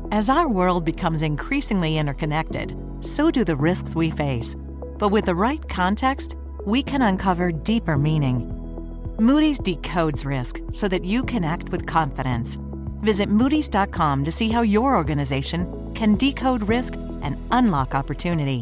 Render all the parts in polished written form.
As our world becomes increasingly interconnected, so do the risks we face. But with the right context, we can uncover deeper meaning. Moody's decodes risk so that you can act with confidence. Visit Moody's.com to see how your organization can decode risk and unlock opportunity.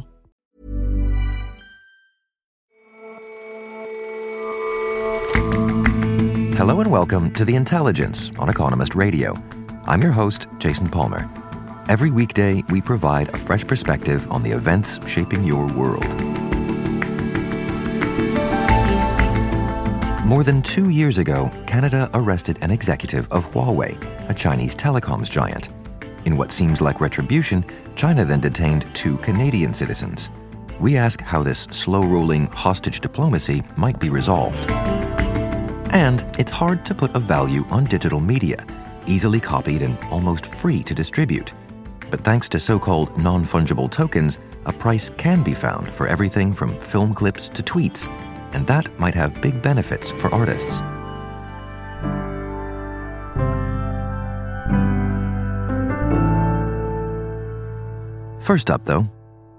Hello and welcome to The Intelligence on Economist Radio. I'm your host, Jason Palmer. Every weekday, we provide a fresh perspective on the events shaping your world. More than 2 years ago, Canada arrested an executive of Huawei, a Chinese telecoms giant. In what seems like retribution, China then detained 2 Canadian citizens. We ask how this slow-rolling hostage diplomacy might be resolved. And it's hard to put a value on digital media, easily copied and almost free to distribute. But thanks to so-called non-fungible tokens, a price can be found for everything from film clips to tweets, and that might have big benefits for artists. First up, though,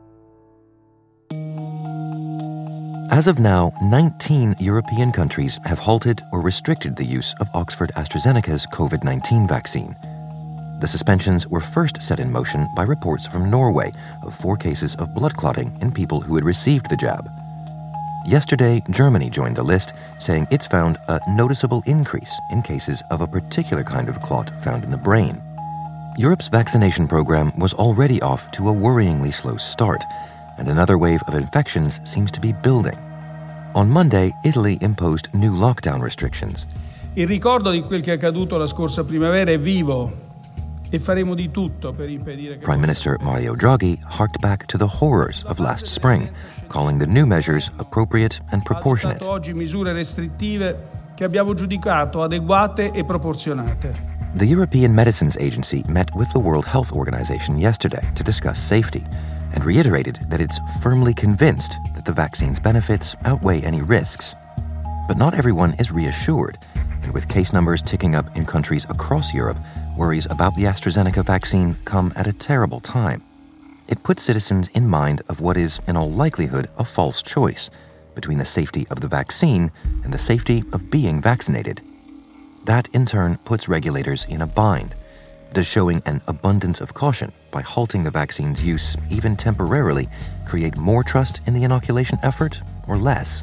as of now, 19 European countries have halted or restricted the use of Oxford AstraZeneca's COVID-19 vaccine. The suspensions were first set in motion by reports from Norway of 4 cases of blood clotting in people who had received the jab. Yesterday, Germany joined the list, saying it's found a noticeable increase in cases of a particular kind of clot found in the brain. Europe's vaccination program was already off to a worryingly slow start, and another wave of infections seems to be building. On Monday, Italy imposed new lockdown restrictions. Il ricordo di quel che è accaduto la scorsa primavera è vivo e faremo di tutto per impedire che... Prime Minister Mario Draghi harked back to the horrors of last spring, calling the new measures appropriate and proportionate. Oggi misure restrittive che abbiamo giudicato adeguate e proporzionate. The European Medicines Agency met with the World Health Organization yesterday to discuss safety and reiterated that it's firmly convinced that the vaccine's benefits outweigh any risks. But not everyone is reassured, and with case numbers ticking up in countries across Europe, worries about the AstraZeneca vaccine come at a terrible time. It puts citizens in mind of what is, in all likelihood, a false choice between the safety of the vaccine and the safety of being vaccinated. That, in turn, puts regulators in a bind. Does showing an abundance of caution by halting the vaccine's use, even temporarily, create more trust in the inoculation effort or less?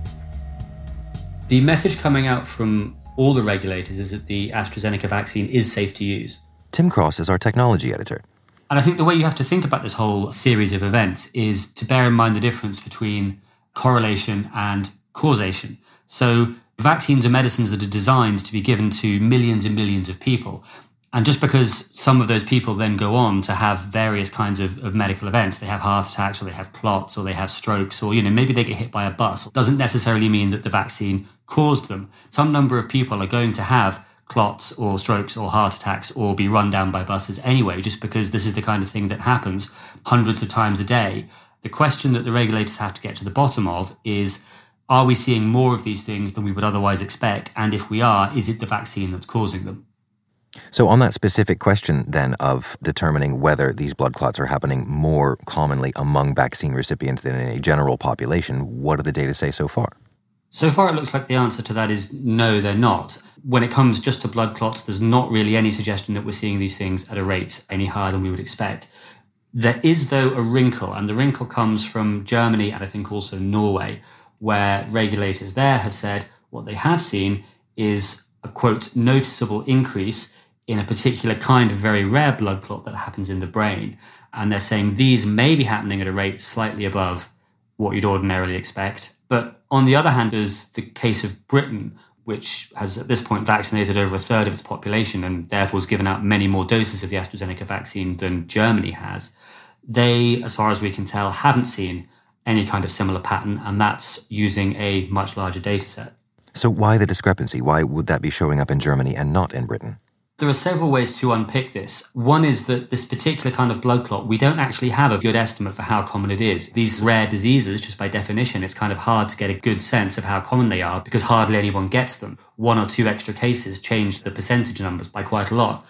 The message coming out from all the regulators is that the AstraZeneca vaccine is safe to use. Tim Cross is our technology editor. And I think the way you have to think about this whole series of events is to bear in mind the difference between correlation and causation. So vaccines are medicines that are designed to be given to millions and millions of people. And just because some of those people then go on to have various kinds of medical events, they have heart attacks or they have clots or they have strokes or, maybe they get hit by a bus, doesn't necessarily mean that the vaccine caused them. Some number of people are going to have clots or strokes or heart attacks or be run down by buses anyway, just because this is the kind of thing that happens hundreds of times a day. The question that the regulators have to get to the bottom of is, are we seeing more of these things than we would otherwise expect? And if we are, is it the vaccine that's causing them? So on that specific question, then, of determining whether these blood clots are happening more commonly among vaccine recipients than in a general population, what do the data say so far? So far, it looks like the answer to that is no, they're not. When it comes just to blood clots, there's not really any suggestion that we're seeing these things at a rate any higher than we would expect. There is, though, a wrinkle, and the wrinkle comes from Germany and I think also Norway, where regulators there have said what they have seen is a, quote, noticeable increase in a particular kind of very rare blood clot that happens in the brain. And they're saying these may be happening at a rate slightly above what you'd ordinarily expect. But on the other hand, there's the case of Britain, which has at this point vaccinated over a third of its population and therefore has given out many more doses of the AstraZeneca vaccine than Germany has. They, as far as we can tell, haven't seen any kind of similar pattern, and that's using a much larger data set. So why the discrepancy? Why would that be showing up in Germany and not in Britain? There are several ways to unpick this. One is that this particular kind of blood clot, we don't actually have a good estimate for how common it is. These rare diseases, just by definition, it's kind of hard to get a good sense of how common they are because hardly anyone gets them. 1 or 2 extra cases change the percentage numbers by quite a lot.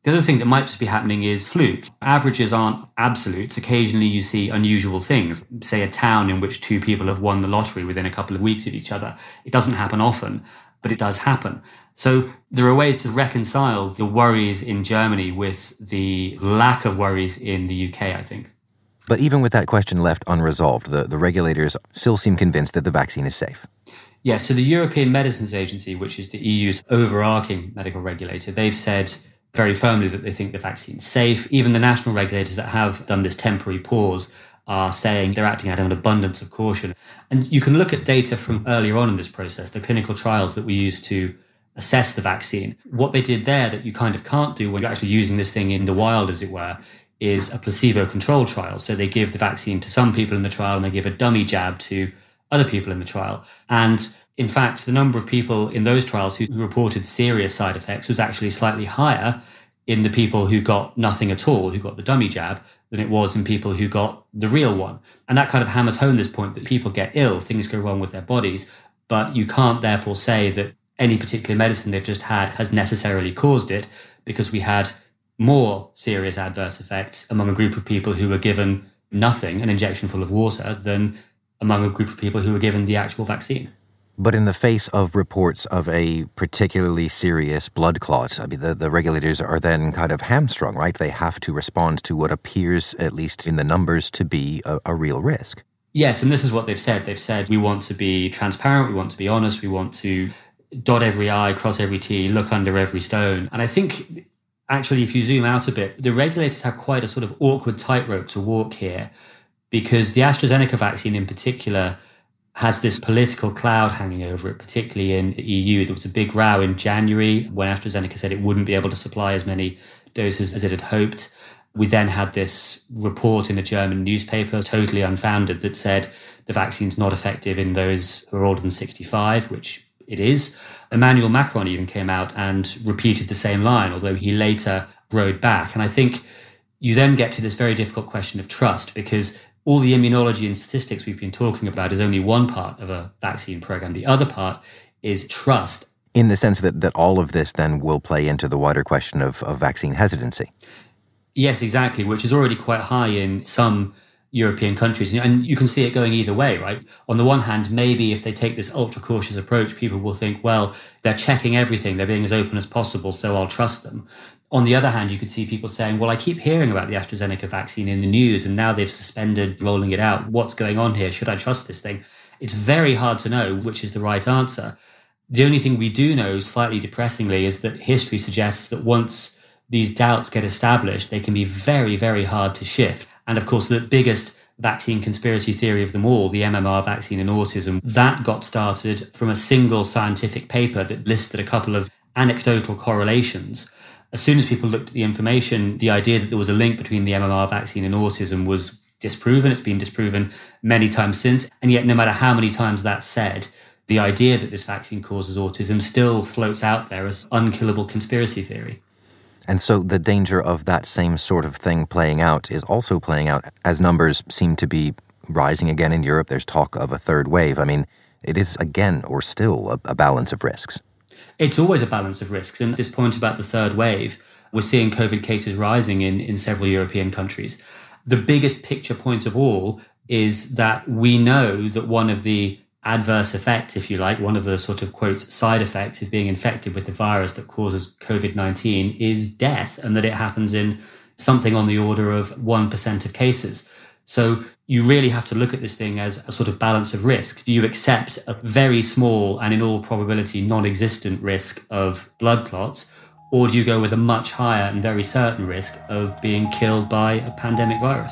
The other thing that might just be happening is fluke. Averages aren't absolutes. Occasionally you see unusual things. Say a town in which two people have won the lottery within a couple of weeks of each other. It doesn't happen often, but it does happen. So there are ways to reconcile the worries in Germany with the lack of worries in the UK, I think. But even with that question left unresolved, the regulators still seem convinced that the vaccine is safe. Yeah, so the European Medicines Agency, which is the EU's overarching medical regulator, they've said very firmly that they think the vaccine's safe. Even the national regulators that have done this temporary pause are saying they're acting out of an abundance of caution. And you can look at data from earlier on in this process, the clinical trials that we used to assess the vaccine. What they did there that you kind of can't do when you're actually using this thing in the wild, as it were, is a placebo-controlled trial. So they give the vaccine to some people in the trial and they give a dummy jab to other people in the trial. And in fact, the number of people in those trials who reported serious side effects was actually slightly higher in the people who got nothing at all, who got the dummy jab, than it was in people who got the real one. And that kind of hammers home this point that people get ill, things go wrong with their bodies, but you can't therefore say that any particular medicine they've just had has necessarily caused it, because we had more serious adverse effects among a group of people who were given nothing, an injection full of water, than among a group of people who were given the actual vaccine. But in the face of reports of a particularly serious blood clot, I mean, the regulators are then kind of hamstrung, right? They have to respond to what appears, at least in the numbers, to be a real risk. Yes, and this is what they've said. They've said, we want to be transparent, we want to be honest, we want to dot every I, cross every T, look under every stone. And I think, actually, if you zoom out a bit, the regulators have quite a sort of awkward tightrope to walk here, because the AstraZeneca vaccine in particular has this political cloud hanging over it, particularly in the EU. There was a big row in January when AstraZeneca said it wouldn't be able to supply as many doses as it had hoped. We then had this report in a German newspaper, totally unfounded, that said the vaccine's not effective in those who are older than 65, which it is. Emmanuel Macron even came out and repeated the same line, although he later rode back. And I think you then get to this very difficult question of trust, because all the immunology and statistics we've been talking about is only one part of a vaccine program. The other part is trust. In the sense that all of this then will play into the wider question of vaccine hesitancy. Yes, exactly, which is already quite high in some European countries. And you can see it going either way, right? On the one hand, maybe if they take this ultra-cautious approach, people will think, well, they're checking everything, they're being as open as possible, so I'll trust them. On the other hand, you could see people saying, well, I keep hearing about the AstraZeneca vaccine in the news and now they've suspended rolling it out. What's going on here? Should I trust this thing? It's very hard to know which is the right answer. The only thing we do know, slightly depressingly, is that history suggests that once these doubts get established, they can be very, very hard to shift. And of course, the biggest vaccine conspiracy theory of them all, the MMR vaccine in autism, that got started from a single scientific paper that listed a couple of anecdotal correlations. As soon as people looked at the information, the idea that there was a link between the MMR vaccine and autism was disproven. It's been disproven many times since. And yet, no matter how many times that's said, the idea that this vaccine causes autism still floats out there as unkillable conspiracy theory. And so the danger of that same sort of thing playing out is also playing out as numbers seem to be rising again in Europe. There's talk of a third wave. I mean, it is again or still a balance of risks. It's always a balance of risks. And at this point about the third wave, we're seeing COVID cases rising in several European countries. The biggest picture point of all is that we know that one of the adverse effects, if you like, one of the sort of, quotes, side effects of being infected with the virus that causes COVID-19 is death, and that it happens in something on the order of 1% of cases. So you really have to look at this thing as a sort of balance of risk. Do you accept a very small and in all probability non-existent risk of blood clots, or do you go with a much higher and very certain risk of being killed by a pandemic virus?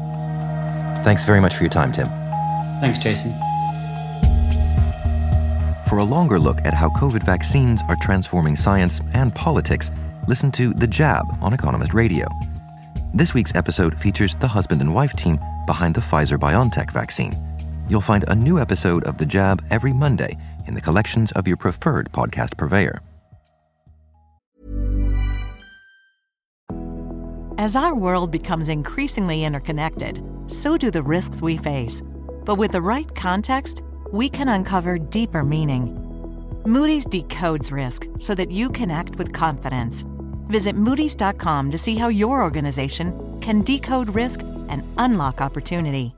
Thanks very much for your time, Tim. Thanks, Jason. For a longer look at how COVID vaccines are transforming science and politics, listen to The Jab on Economist Radio. This week's episode features the husband and wife team behind the Pfizer-BioNTech vaccine. You'll find a new episode of The Jab every Monday in the collections of your preferred podcast purveyor. As our world becomes increasingly interconnected, so do the risks we face. But with the right context, we can uncover deeper meaning. Moody's decodes risk so that you can act with confidence. Visit Moody's.com to see how your organization can decode risk and unlock opportunity.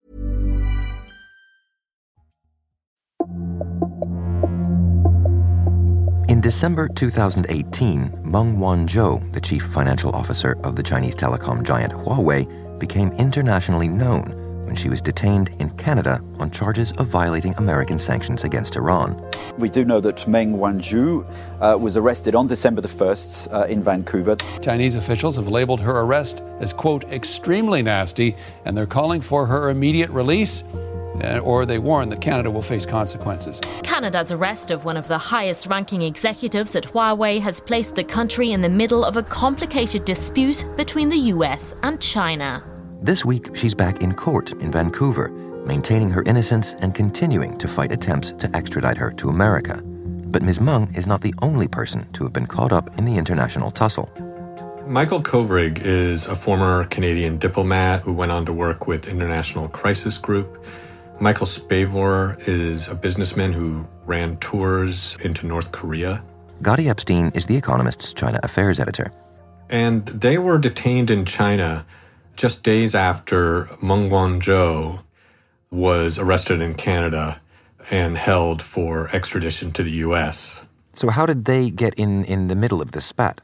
In December 2018, Meng Wanzhou, the chief financial officer of the Chinese telecom giant Huawei, became internationally known when she was detained in Canada on charges of violating American sanctions against Iran. We do know that Meng Wanzhou was arrested on December the 1st in Vancouver. Chinese officials have labeled her arrest as, quote, extremely nasty, and they're calling for her immediate release, or they warn that Canada will face consequences. Canada's arrest of one of the highest-ranking executives at Huawei has placed the country in the middle of a complicated dispute between the US and China. This week, she's back in court in Vancouver, maintaining her innocence and continuing to fight attempts to extradite her to America. But Ms. Meng is not the only person to have been caught up in the international tussle. Michael Kovrig is a former Canadian diplomat who went on to work with International Crisis Group. Michael Spavor is a businessman who ran tours into North Korea. Gadi Epstein is The Economist's China affairs editor. And they were detained in China just days after Meng Wanzhou was arrested in Canada and held for extradition to the U.S. So how did they get in the middle of this spat?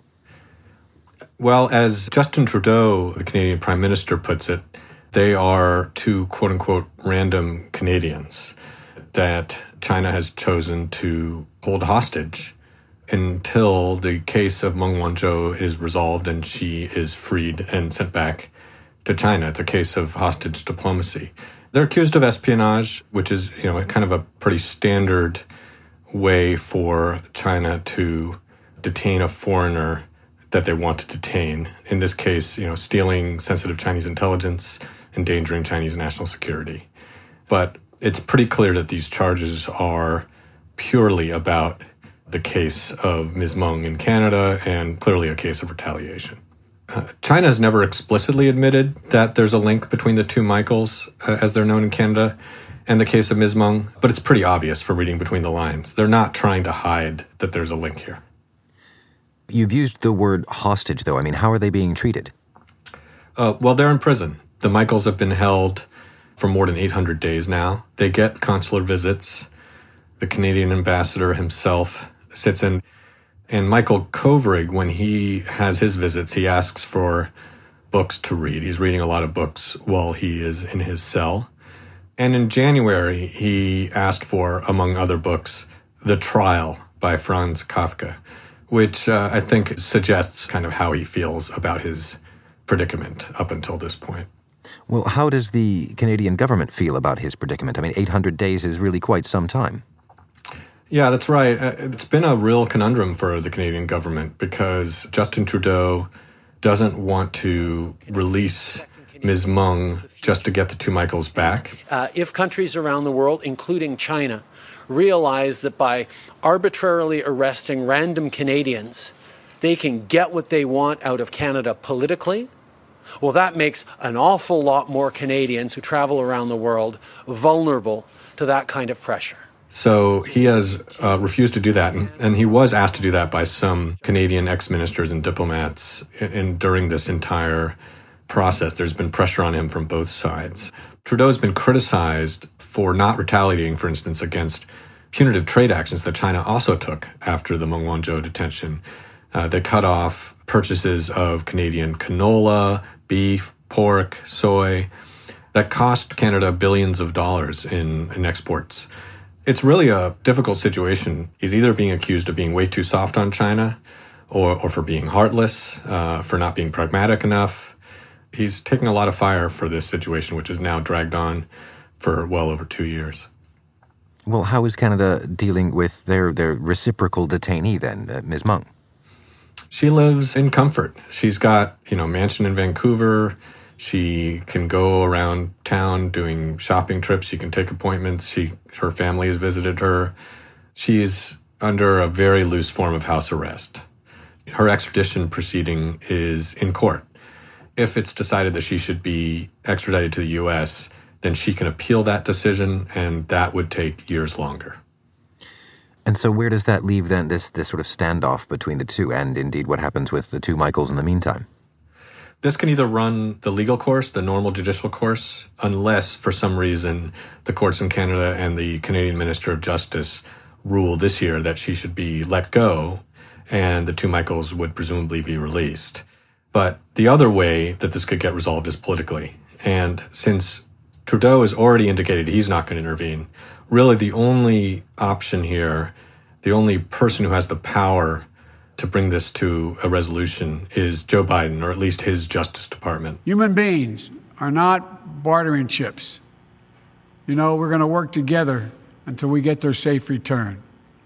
Well, as Justin Trudeau, the Canadian Prime Minister, puts it, they are two, quote-unquote, random Canadians that China has chosen to hold hostage until the case of Meng Wanzhou is resolved and she is freed and sent back to China. It's a case of hostage diplomacy. They're accused of espionage, which is, kind of a pretty standard way for China to detain a foreigner that they want to detain. In this case, stealing sensitive Chinese intelligence, endangering Chinese national security. But it's pretty clear that these charges are purely about the case of Ms. Meng in Canada and clearly a case of retaliation. China has never explicitly admitted that there's a link between the two Michaels, as they're known in Canada, and the case of Ms. Meng, but it's pretty obvious from reading between the lines. They're not trying to hide that there's a link here. You've used the word hostage, though. How are they being treated? Well, they're in prison. The Michaels have been held for more than 800 days now. They get consular visits. The Canadian ambassador himself sits in. And Michael Kovrig, when he has his visits, he asks for books to read. He's reading a lot of books while he is in his cell. And in January, he asked for, among other books, The Trial by Franz Kafka, which I think suggests kind of how he feels about his predicament up until this point. Well, how does the Canadian government feel about his predicament? 800 days is really quite some time. Yeah, that's right. It's been a real conundrum for the Canadian government because Justin Trudeau doesn't want to release Ms. Meng just to get the two Michaels back. If countries around the world, including China, realize that by arbitrarily arresting random Canadians, they can get what they want out of Canada politically, well, that makes an awful lot more Canadians who travel around the world vulnerable to that kind of pressure. So he has refused to do that, and he was asked to do that by some Canadian ex-ministers and diplomats. And during this entire process, there's been pressure on him from both sides. Trudeau's been criticized for not retaliating, for instance, against punitive trade actions that China also took after the Meng Wanzhou detention. They cut off purchases of Canadian canola, beef, pork, soy. That cost Canada billions of dollars in exports. It's really a difficult situation. He's either being accused of being way too soft on China or for being heartless, for not being pragmatic enough. He's taking a lot of fire for this situation, which is now dragged on for well over 2 years. Well, how is Canada dealing with their reciprocal detainee then, Ms. Meng? She lives in comfort. She's got, a mansion in Vancouver. She can go around town doing shopping trips. She can take appointments. Her family has visited her. She's under a very loose form of house arrest. Her extradition proceeding is in court. If it's decided that she should be extradited to the U.S., then she can appeal that decision, and that would take years longer. And so where does that leave then this sort of standoff between the two, and indeed what happens with the two Michaels in the meantime? This can either run the legal course, the normal judicial course, unless for some reason the courts in Canada and the Canadian Minister of Justice rule this year that she should be let go, and the two Michaels would presumably be released. But the other way that this could get resolved is politically. And since Trudeau has already indicated he's not going to intervene, really the only option here, the only person who has the power to bring this to a resolution is Joe Biden, or at least his Justice Department. Human beings are not bartering chips. We're going to work together until we get their safe return.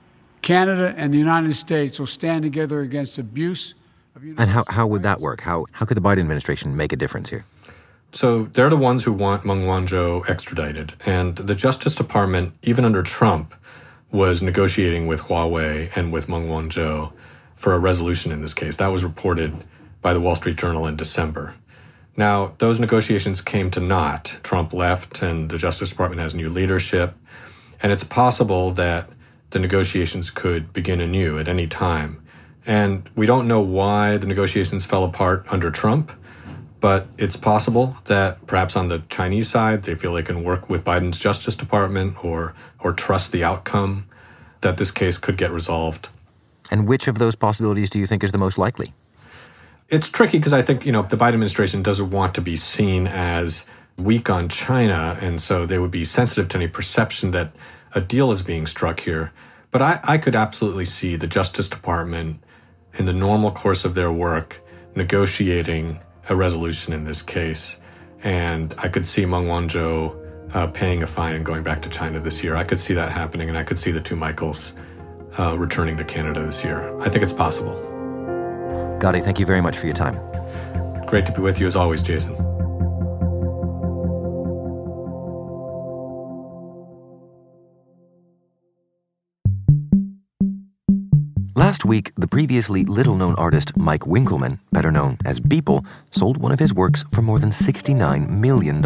Canada and the United States will stand together against abuse. And how would that work? How could the Biden administration make a difference here? So they're the ones who want Meng Wanzhou extradited. And the Justice Department, even under Trump, was negotiating with Huawei and with Meng Wanzhou for a resolution in this case. That was reported by the Wall Street Journal in December. Now, those negotiations came to naught. Trump left and the Justice Department has new leadership. And it's possible that the negotiations could begin anew at any time. And we don't know why the negotiations fell apart under Trump, but it's possible that perhaps on the Chinese side, they feel they can work with Biden's Justice Department or trust the outcome, that this case could get resolved. And which of those possibilities do you think is the most likely? It's tricky because I think, the Biden administration doesn't want to be seen as weak on China, and so they would be sensitive to any perception that a deal is being struck here. But I could absolutely see the Justice Department, in the normal course of their work, negotiating a resolution in this case. And I could see Meng Wanzhou paying a fine and going back to China this year. I could see that happening, and I could see the two Michaels returning to Canada this year. I think it's possible. Gadi, thank you very much for your time. Great to be with you as always, Jason. Last week, the previously little-known artist Mike Winkelmann, better known as Beeple, sold one of his works for more than $69 million.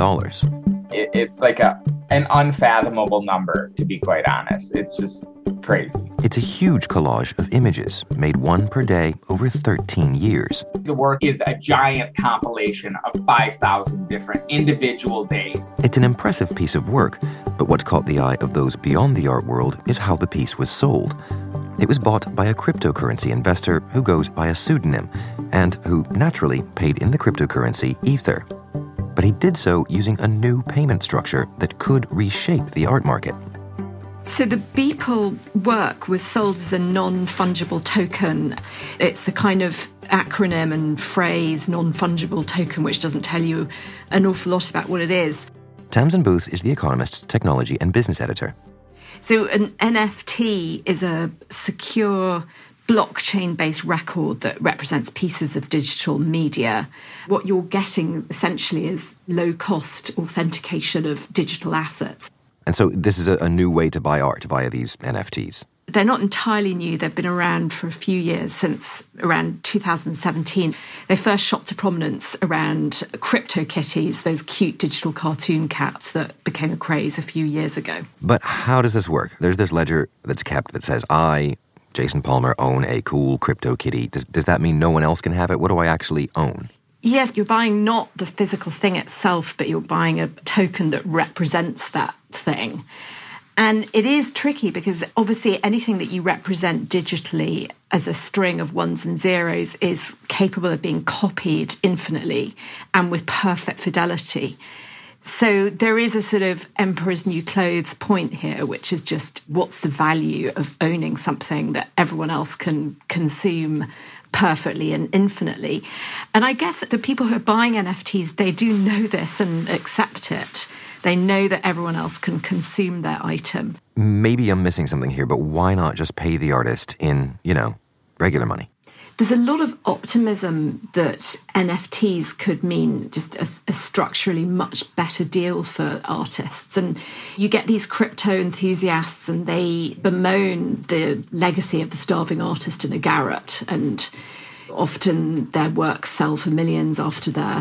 It's like an unfathomable number, to be quite honest. It's just crazy. It's a huge collage of images, made one per day over 13 years. The work is a giant compilation of 5,000 different individual days. It's an impressive piece of work, but what caught the eye of those beyond the art world is how the piece was sold. It was bought by a cryptocurrency investor who goes by a pseudonym and who naturally paid in the cryptocurrency Ether. But he did so using a new payment structure that could reshape the art market. So the Beeple work was sold as a non-fungible token. It's the kind of acronym and phrase, non-fungible token, which doesn't tell you an awful lot about what it is. Tamsin Booth is The Economist's technology and business editor. So an NFT is a secure blockchain-based record that represents pieces of digital media. What you're getting essentially is low-cost authentication of digital assets. And so this is a new way to buy art via these NFTs. They're not entirely new. They've been around for a few years, since around 2017. They first shot to prominence around CryptoKitties, those cute digital cartoon cats that became a craze a few years ago. But how does this work? There's this ledger that's kept that says, I, Jason Palmer, own a cool CryptoKitty. Does that mean no one else can have it? What do I actually own? Yes, you're buying not the physical thing itself, but you're buying a token that represents that thing. And it is tricky because obviously anything that you represent digitally as a string of ones and zeros is capable of being copied infinitely and with perfect fidelity. So there is a sort of emperor's new clothes point here, which is just what's the value of owning something that everyone else can consume perfectly and infinitely. And I guess the people who are buying NFTs, they do know this and accept it. They know that everyone else can consume their item. Maybe I'm missing something here, but why not just pay the artist in, regular money? There's a lot of optimism that NFTs could mean just a structurally much better deal for artists. And you get these crypto enthusiasts and they bemoan the legacy of the starving artist in a garret. And often their works sell for millions after they're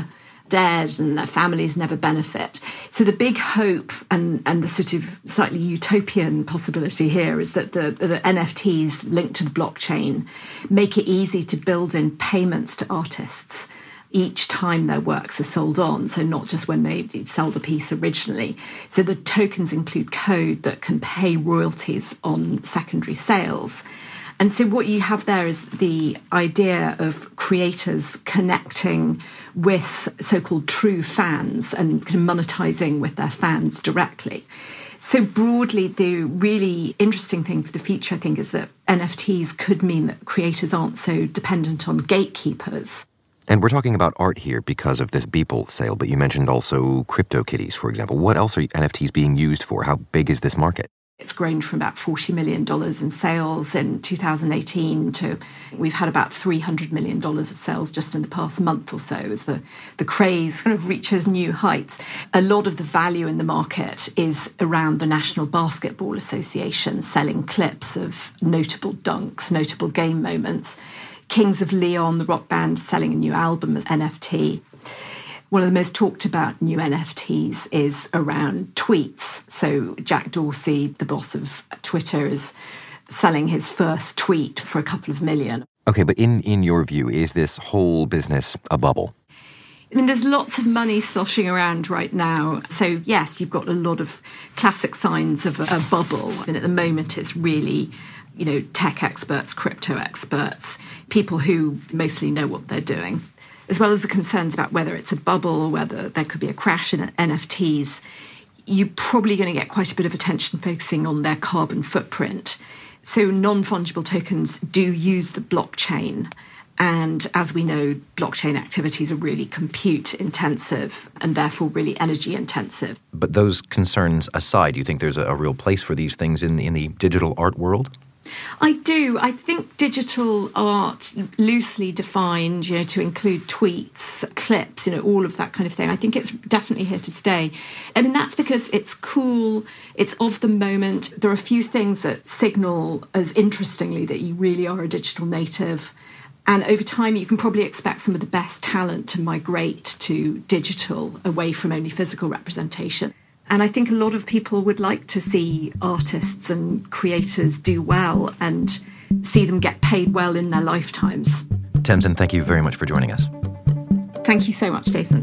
dead and their families never benefit. So the big hope and the sort of slightly utopian possibility here is that the NFTs linked to the blockchain make it easy to build in payments to artists each time their works are sold on, so not just when they sell the piece originally. So the tokens include code that can pay royalties on secondary sales. And so what you have there is the idea of creators connecting with so-called true fans and kind of monetizing with their fans directly. So broadly, the really interesting thing for the future, I think, is that NFTs could mean that creators aren't so dependent on gatekeepers. And we're talking about art here because of this Beeple sale, but you mentioned also CryptoKitties, for example. What else are NFTs being used for? How big is this market? It's grown from about $40 million in sales in 2018 to we've had about $300 million of sales just in the past month or so as the craze kind of reaches new heights. A lot of the value in the market is around the National Basketball Association selling clips of notable dunks, notable game moments. Kings of Leon, the rock band, selling a new album as NFT. One of the most talked about new NFTs is around tweets. So Jack Dorsey, the boss of Twitter, is selling his first tweet for a couple of million. Okay, but in your view, is this whole business a bubble? I mean, there's lots of money sloshing around right now. So, yes, you've got a lot of classic signs of a bubble. And at the moment, it's really, tech experts, crypto experts, people who mostly know what they're doing, as well as the concerns about whether it's a bubble or whether there could be a crash in NFTs. You're probably going to get quite a bit of attention focusing on their carbon footprint. So non-fungible tokens do use the blockchain. And as we know, blockchain activities are really compute intensive and therefore really energy intensive. But those concerns aside, do you think there's a real place for these things in the digital art world? I do. I think digital art, loosely defined, to include tweets, clips, all of that kind of thing, I think it's definitely here to stay. I mean, that's because it's cool, it's of the moment. There are a few things that signal as interestingly that you really are a digital native. And over time, you can probably expect some of the best talent to migrate to digital away from only physical representation. And I think a lot of people would like to see artists and creators do well and see them get paid well in their lifetimes. Tamsin, thank you very much for joining us. Thank you so much, Jason.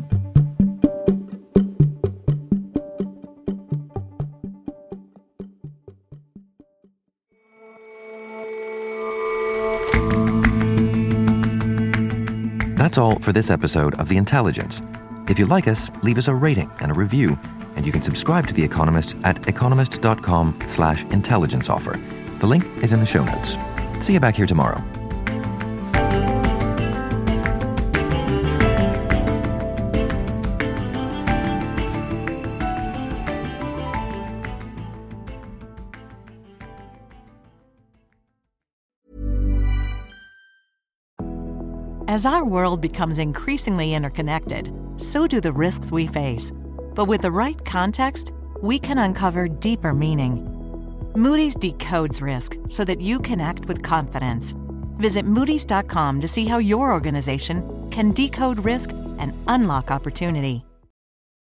That's all for this episode of The Intelligence. If you like us, leave us a rating and a review. And you can subscribe to The Economist at economist.com/intelligence offer. The link is in the show notes. See you back here tomorrow. As our world becomes increasingly interconnected, so do the risks we face. But with the right context, we can uncover deeper meaning. Moody's decodes risk so that you can act with confidence. Visit Moodys.com to see how your organization can decode risk and unlock opportunity.